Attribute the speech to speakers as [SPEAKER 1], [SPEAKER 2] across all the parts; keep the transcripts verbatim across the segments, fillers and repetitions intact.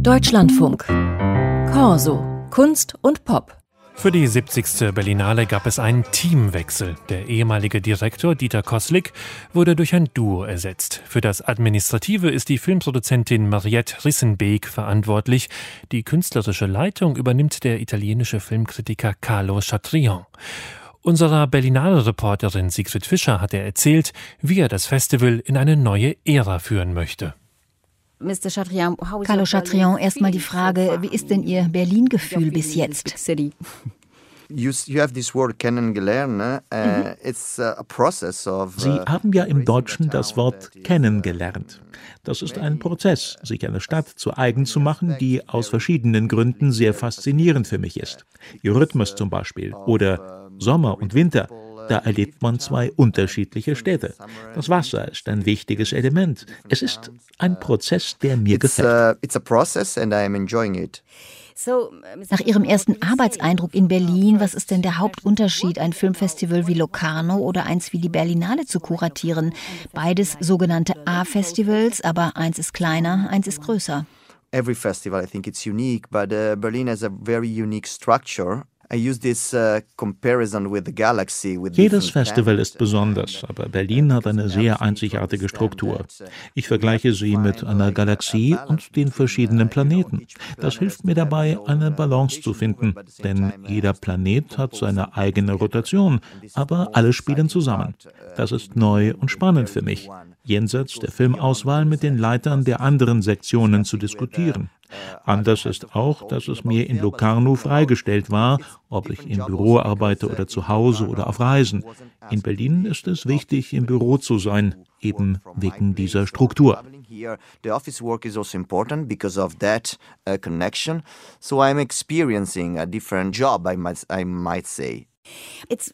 [SPEAKER 1] Deutschlandfunk. Corso. Kunst und Pop.
[SPEAKER 2] Für die siebzigste Berlinale gab es einen Teamwechsel. Der ehemalige Direktor Dieter Koslik wurde durch ein Duo ersetzt. Für das Administrative ist die Filmproduzentin Mariette Rissenbeek verantwortlich. Die künstlerische Leitung übernimmt der italienische Filmkritiker Carlo Chatrian. Unserer Berlinale-Reporterin Sigrid Fischer hat er erzählt, wie er das Festival in eine neue Ära führen möchte.
[SPEAKER 3] Carlo Chatrian, erstmal die Frage, wie ist denn Ihr Berlin-Gefühl bis jetzt?
[SPEAKER 4] You, you have this word kennengelernt. Uh, it's a process of, uh,
[SPEAKER 5] Sie haben ja im Deutschen das Wort kennengelernt. Das ist ein Prozess, sich eine Stadt zu eigen zu machen, die aus verschiedenen Gründen sehr faszinierend für mich ist. Ihr Rhythmus zum Beispiel oder Sommer und Winter. Da erlebt man zwei unterschiedliche Städte. Das Wasser ist ein wichtiges Element. Es ist ein Prozess, der mir gefällt.
[SPEAKER 4] It's a process and I am enjoying it.
[SPEAKER 3] Nach Ihrem ersten Arbeitseindruck in Berlin, was ist denn der Hauptunterschied, ein Filmfestival wie Locarno oder eins wie die Berlinale zu kuratieren? Beides sogenannte A-Festivals, aber eins ist kleiner, eins ist größer.
[SPEAKER 4] Every festival, I think it's unique, but uh, Berlin has a very unique structure. Jedes
[SPEAKER 5] Festival ist besonders, aber Berlin hat eine sehr einzigartige Struktur. Ich vergleiche sie mit einer Galaxie und den verschiedenen Planeten. Das hilft mir dabei, eine Balance zu finden, denn jeder Planet hat seine eigene Rotation, aber alle spielen zusammen. Das ist neu und spannend für mich, jenseits der Filmauswahl mit den Leitern der anderen Sektionen zu diskutieren. Anders ist auch, dass es mir in Locarno freigestellt war, ob ich im Büro arbeite oder zu Hause oder auf Reisen. In Berlin ist es wichtig, im Büro zu sein, eben wegen dieser Struktur.
[SPEAKER 4] The office work is also important because of that uh, connection. So I'm experiencing a different job, I might, I might say.
[SPEAKER 3] Es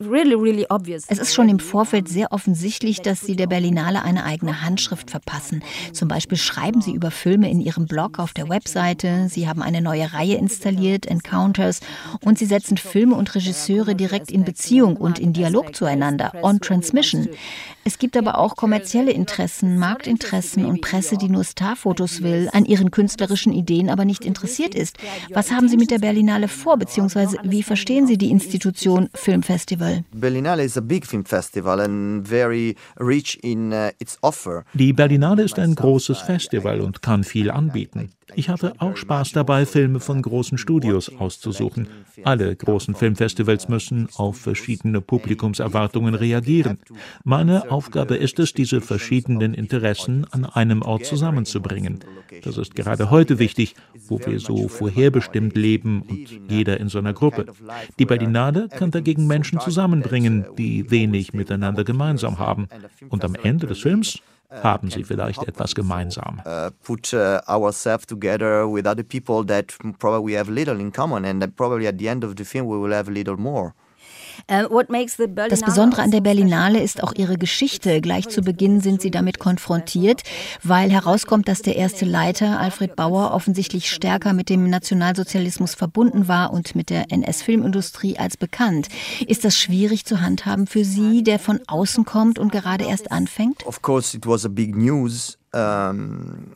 [SPEAKER 3] ist schon im Vorfeld sehr offensichtlich, dass Sie der Berlinale eine eigene Handschrift verpassen. Zum Beispiel schreiben Sie über Filme in Ihrem Blog auf der Webseite, Sie haben eine neue Reihe installiert, Encounters, und Sie setzen Filme und Regisseure direkt in Beziehung und in Dialog zueinander, on transmission. Es gibt aber auch kommerzielle Interessen, Marktinteressen und Presse, die nur Starfotos will, an ihren künstlerischen Ideen aber nicht interessiert ist. Was haben Sie mit der Berlinale vor, beziehungsweise wie verstehen Sie die Institution Filmfestival?
[SPEAKER 4] Berlinale is a big film festival and very rich in uh, its offer.
[SPEAKER 5] Die Berlinale ist ein großes Festival und kann viel anbieten. Ich hatte auch Spaß dabei, Filme von großen Studios auszusuchen. Alle großen Filmfestivals müssen auf verschiedene Publikumserwartungen reagieren. Meine Aufgabe ist es, diese verschiedenen Interessen an einem Ort zusammenzubringen. Das ist gerade heute wichtig, wo wir so vorherbestimmt leben und jeder in seiner Gruppe. Die Berlinale kann dagegen Menschen zusammenbringen, die wenig miteinander gemeinsam haben. Und am Ende des Films haben sie vielleicht etwas gemeinsam.
[SPEAKER 4] Uh, put uh, ourselves together with other people that probably have little in common and that probably at the end of the film we will have a little more.
[SPEAKER 3] Das Besondere an der Berlinale ist auch ihre Geschichte. Gleich zu Beginn sind sie damit konfrontiert, weil herauskommt, dass der erste Leiter, Alfred Bauer, offensichtlich stärker mit dem Nationalsozialismus verbunden war und mit der N S-Filmindustrie als bekannt. Ist das schwierig zu handhaben für Sie, der von außen kommt und gerade erst anfängt?
[SPEAKER 4] Of course it was a big news. Um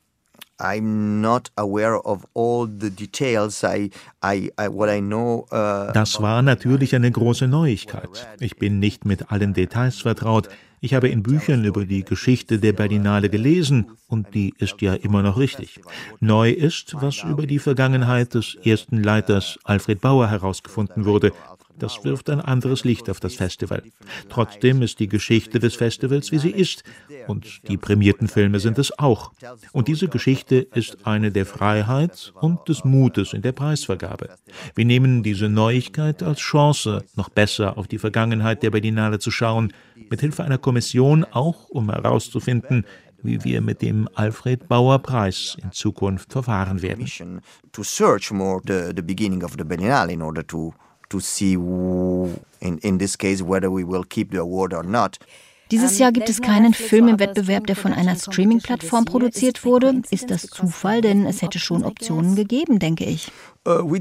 [SPEAKER 4] I'm not aware of all the details. I, I, I, what I know, uh,
[SPEAKER 5] das war natürlich eine große Neuigkeit. Ich bin nicht mit allen Details vertraut. Ich habe in Büchern über die Geschichte der Berlinale gelesen und die ist ja immer noch richtig. Neu ist, was über die Vergangenheit des ersten Leiters Alfred Bauer herausgefunden wurde. Das wirft ein anderes Licht auf das Festival. Trotzdem ist die Geschichte des Festivals, wie sie ist. Und die prämierten Filme sind es auch. Und diese Geschichte ist eine der Freiheit und des Mutes in der Preisvergabe. Wir nehmen diese Neuigkeit als Chance, noch besser auf die Vergangenheit der Berlinale zu schauen, mithilfe einer Kommission auch, um herauszufinden, wie wir mit dem Alfred Bauer Preis in Zukunft verfahren werden.
[SPEAKER 4] To search more the, the beginning of the Berlinale in order to to see who, in, in this case whether we will keep the award or not.
[SPEAKER 3] Dieses Jahr gibt es keinen Film im Wettbewerb, der von einer Streaming-Plattform produziert wurde. Ist das Zufall? Denn es hätte schon Optionen gegeben, denke ich.
[SPEAKER 4] Wir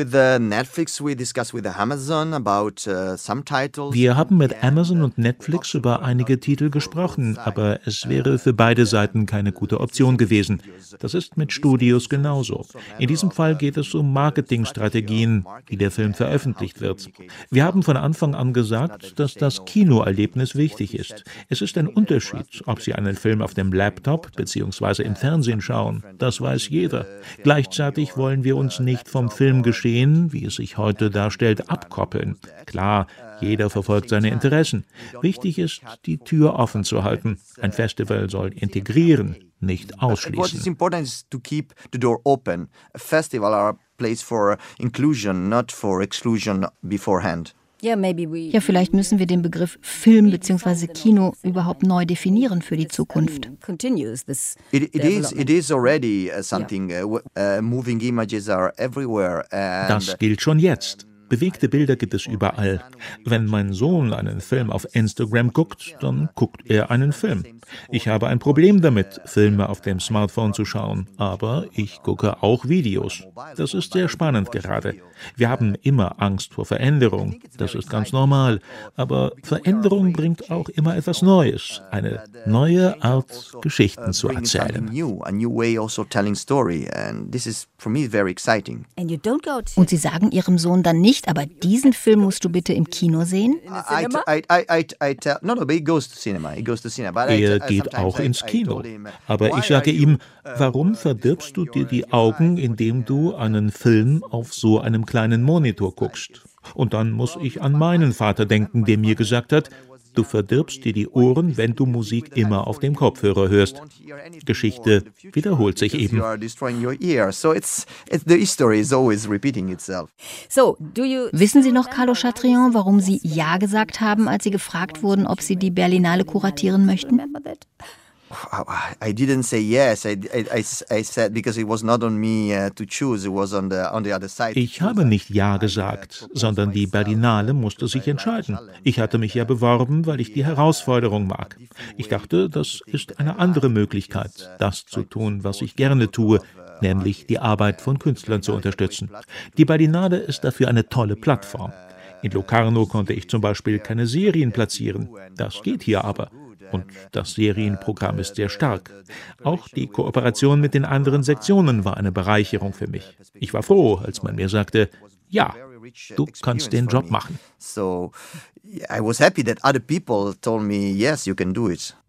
[SPEAKER 5] haben mit Amazon und Netflix über einige Titel gesprochen, aber es wäre für beide Seiten keine gute Option gewesen. Das ist mit Studios genauso. In diesem Fall geht es um Marketingstrategien, wie der Film veröffentlicht wird. Wir haben von Anfang an gesagt, dass das Kinoerlebnis wichtig ist. Es ist ein Unterschied, ob Sie einen Film auf dem Laptop bzw. im Fernsehen schauen. Das weiß jeder. Gleichzeitig wollen wir uns nicht vom Filmgeschehen, wie es sich heute darstellt, abkoppeln. Klar, jeder verfolgt seine Interessen. Wichtig ist, die Tür offen zu halten. Ein Festival soll integrieren, nicht ausschließen.
[SPEAKER 4] What is important is to keep the door open. A festival are a place for inclusion, not for exclusion beforehand.
[SPEAKER 3] Ja, vielleicht müssen wir den Begriff Film bzw. Kino überhaupt neu definieren für die Zukunft.
[SPEAKER 4] It, it is, it is already something. Uh, uh, moving images are everywhere. And
[SPEAKER 5] das gilt schon jetzt. Bewegte Bilder gibt es überall. Wenn mein Sohn einen Film auf Instagram guckt, dann guckt er einen Film. Ich habe ein Problem damit, Filme auf dem Smartphone zu schauen, aber ich gucke auch Videos. Das ist sehr spannend gerade. Wir haben immer Angst vor Veränderung, das ist ganz normal. Aber Veränderung bringt auch immer etwas Neues, eine neue Art, Geschichten zu erzählen.
[SPEAKER 3] Und Sie sagen Ihrem Sohn dann nicht, aber diesen Film musst du bitte im Kino sehen?
[SPEAKER 5] Er geht auch ins Kino. Aber ich sage ihm, warum verdirbst du dir die Augen, indem du einen Film auf so einem kleinen Monitor guckst? Und dann muss ich an meinen Vater denken, der mir gesagt hat, du verdirbst dir die Ohren, wenn du Musik immer auf dem Kopfhörer hörst. Geschichte wiederholt sich eben.
[SPEAKER 3] Wissen Sie noch, Carlo Chatrian, warum Sie Ja gesagt haben, als Sie gefragt wurden, ob Sie die Berlinale kuratieren möchten?
[SPEAKER 4] I didn't say yes. I, I, I said because it was not on me uh, to choose. It was on the on the other side.
[SPEAKER 5] Ich habe nicht Ja gesagt, sondern die Berlinale musste sich entscheiden. Ich hatte mich ja beworben, weil ich die Herausforderung mag. Ich dachte, das ist eine andere Möglichkeit, das zu tun, was ich gerne tue, nämlich die Arbeit von Künstlern zu unterstützen. Die Berlinale ist dafür eine tolle Plattform. In Locarno konnte ich zum Beispiel keine Serien platzieren. Das geht hier aber. Und das Serienprogramm ist sehr stark. Auch die Kooperation mit den anderen Sektionen war eine Bereicherung für mich. Ich war froh, als man mir sagte, ja, du kannst den Job machen.
[SPEAKER 4] So I was happy that other people told me, yes, you can do it.